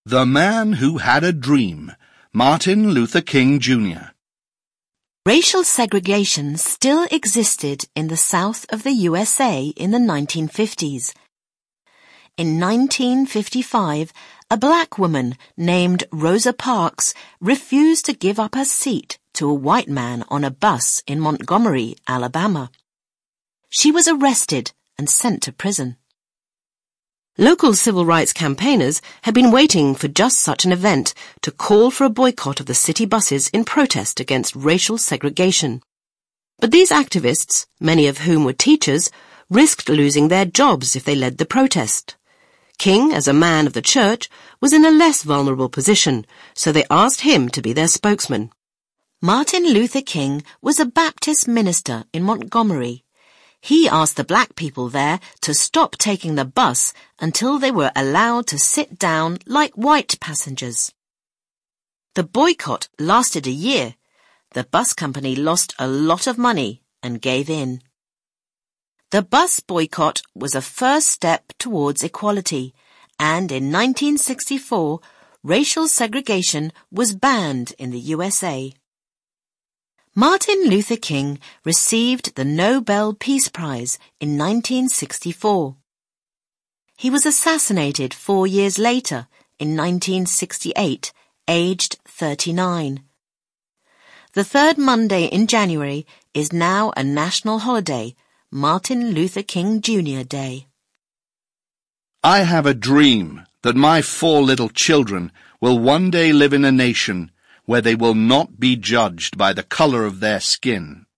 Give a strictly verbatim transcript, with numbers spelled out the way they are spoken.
The Man Who Had a Dream, Martin Luther King Junior Racial segregation still existed in the south of the U S A in the nineteen fifties. In nineteen fifty-five, a black woman named Rosa Parks refused to give up her seat to a white man on a bus in Montgomery, Alabama. She was arrested and sent to prison. Local civil rights campaigners had been waiting for just such an event to call for a boycott of the city buses in protest against racial segregation. But these activists, many of whom were teachers, risked losing their jobs if they led the protest. King, as a man of the church, was in a less vulnerable position, so they asked him to be their spokesman. Martin Luther King was a Baptist minister in Montgomery. He asked the black people there to stop taking the bus until they were allowed to sit down like white passengers. The boycott lasted a year. The bus company lost a lot of money and gave in. The bus boycott was a first step towards equality, and in nineteen sixty-four, racial segregation was banned in the U S A. Martin Luther King received the Nobel Peace Prize in nineteen sixty-four. He was assassinated four years later, in nineteen sixty-eight, aged thirty-nine. The third Monday in January is now a national holiday, Martin Luther King Junior Day. I have a dream that my four little children will one day live in a nation where they will not be judged by the color of their skin.